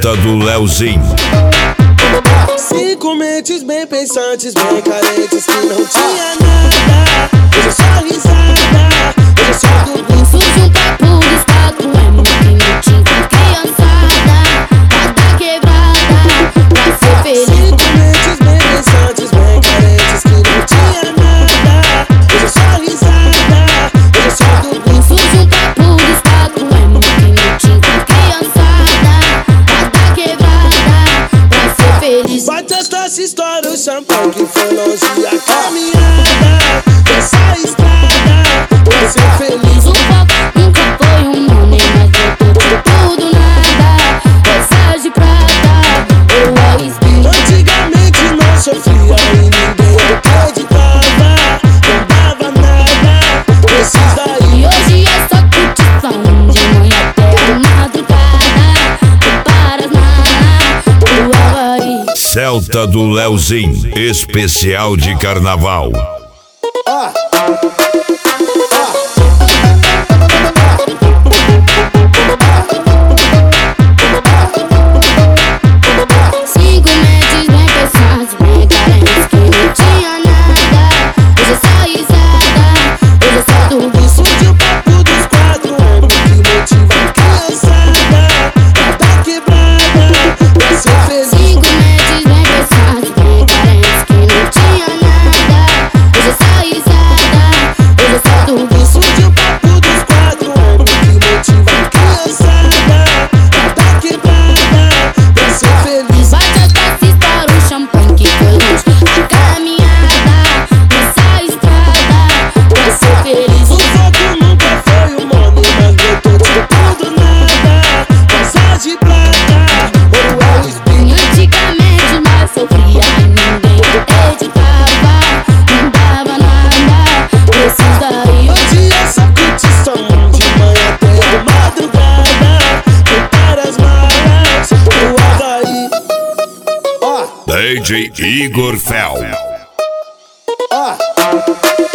Celta do Leozinho. 5 mentes bem pensantes, bem carentes, que não tinha nada. Hoje é só risada, hoje é só tudo. Surge um papo dos 4M que motiva criançada a dar quebrada pra ser feliz. 5 mentes bem pensantes, bem carentes, que não tinha nada. Hoje é só risada, hoje é só tudo. Surge um papo dos 4M que motiva criançada a dar quebrada pra ser feliz. Bate as taças, estoura o champanhe, que foi longe a caminhada dessa estrada pra ser feliz. O foco nunca foi um nome, mas voltou de tudo nada. Peças de prata ou é espinho. Antigamente não sofria e ninguém acreditava, não dava nada desses daí. E hoje é só curtição, de manhã até a madrugada. Preparas na Havaí. Celta do Leozinho, especial de carnaval. Cinco mentes bem pensantes, bem carentes, que não tinha nada. Hoje é só risada, hoje é só tudo. Surge o papo dos 4M que motiva a criançada a dar quebrada pra ser feliz. Cinco mentes bem pensantes, bem carentes, que não tinha nada. Hoje é só risada, hoje é só tudo. Surge o papo dos 4M que motiva a criançada a dar quebrada pra ser feliz. Bate as taças, estoura o champanhe, que foi longe a caminhada nessa estrada pra ser feliz. O foco nunca foi o nome, mas voltou de tudo nada. Peças de prata, ouro é o espinho. Antigamente nós sofria e ninguém acreditava, não dava nada desses daí. Hoje é só curtição, de manhã até a madrugada. Prepara as malas pro Havaí. DJ Igor Fel. Ó.